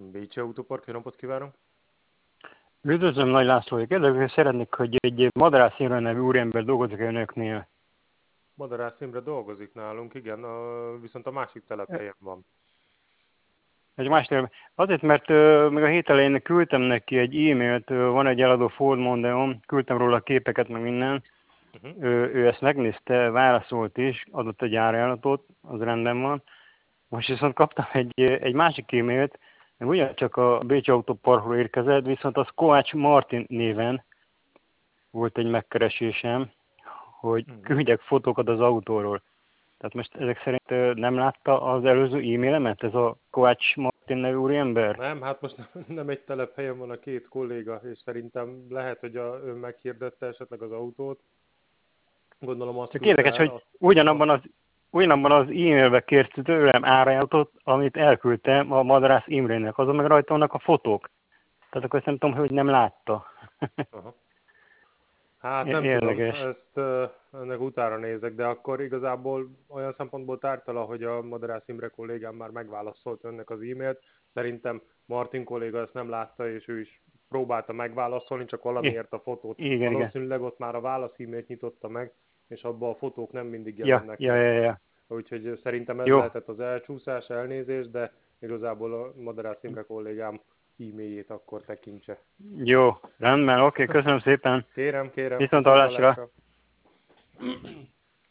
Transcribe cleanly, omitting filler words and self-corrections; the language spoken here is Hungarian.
Bécsi Autópark, jó napot kívánok! Üdvözlöm, Nagy László, kérdezni szeretnék, hogy egy Madarász Imre nevű úriember dolgozik önöknél. Madarász Imre dolgozik nálunk, igen, viszont a másik telephelyen van. Egy más terület. Azért, mert még a hét elején küldtem neki egy e-mailt, van egy eladó Ford Mondeom, küldtem róla képeket, meg minden. Ő ezt megnézte, válaszolt is, adott egy árajánlatot, az rendben van. Most viszont kaptam egy másik e-mailt, meg ugyancsak a Bécsi Autóparkról érkezett, viszont az Kovács Martin néven volt egy megkeresésem, hogy küldjek fotókat az autóról. Tehát most ezek szerint nem látta az előző e-mailemet, ez a Kovács Martin nevű úriember? Nem, hát most nem egy telephelyen van a két kolléga, és szerintem lehet, hogy ön meghirdette esetleg az autót. Gondolom azt Csak küldte érdekes, el. hogy ugyanabban az e-mailbe kért tőlem árajánlatot, amit elküldtem a Madarász Imrének, azon meg rajta vannak a fotók. Tehát akkor ezt nem tudom, hogy nem látta. Aha. Hát nem tudom, Érdekes. ezt ennek utána nézek, de akkor igazából olyan szempontból tártala, hogy a Madarász Imre kollégám már megválaszolt önnek az e-mailt. Szerintem Martin kolléga ezt nem látta, és ő is próbálta megválaszolni, csak valamiért a fotót. Igen. Valószínűleg ott már a válasz e-mailt nyitotta meg, és abban a fotók nem mindig jelennek meg. Ja. Úgyhogy szerintem ez Jó. lehetett az elcsúszás, elnézés, de igazából a Madarász Imre kollégám e-mailjét akkor tekintse. Jó, rendben, oké, köszönöm szépen. Kérem, Viszont hallásra. hallásra.